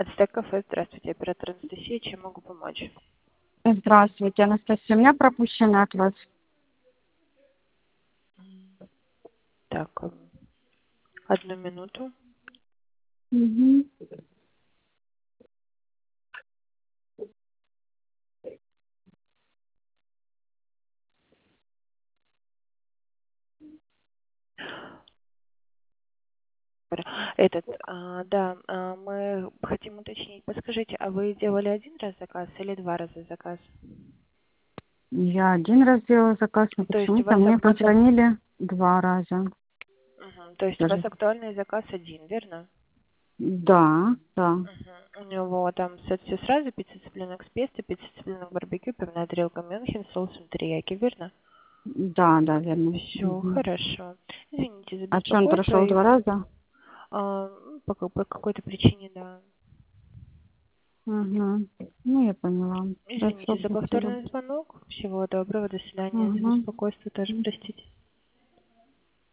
Ацтек кафе, здравствуйте, оператор Анастасия, чем могу помочь? Здравствуйте, Анастасия. У меня пропущено от вас. Так, одну минуту. Угу. Мы хотим уточнить. Подскажите, а вы делали один раз заказ или два раза заказ? Я один раз делала заказ, но То есть у почему-то вас мне позвонили 2 раза. То есть у вас Даже... актуальный заказ один, верно? Да, да. У него там все сразу: пицца цыпленок с песто, пицца цыпленок барбекю, пивная тарелка Мюнхен с соусом терияки, верно? Да, да, верно. Все Угу. хорошо. Извините за А что, он беспокойство. прошел 2 раза? По какой-то причине, да. Угу. Ну, я поняла. Хорошо, Извините за спасибо. повторный звонок. Всего доброго, до свидания. За Угу. беспокойство тоже простите.